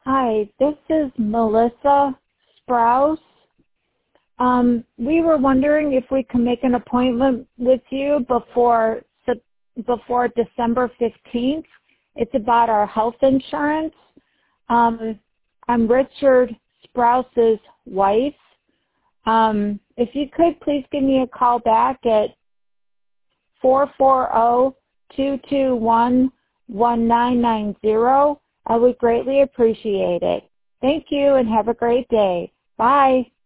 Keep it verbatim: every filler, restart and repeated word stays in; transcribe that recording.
Hi, this is Melissa Sprouse. Um, we were wondering if we can make an appointment with you before before December fifteenth. It's about our health insurance. Um, I'm Richard Sprouse's wife. Um, if you could, please give me a call back at four four zero, two two one, one nine nine zero. I would greatly appreciate it. Thank you and have a great day. Bye.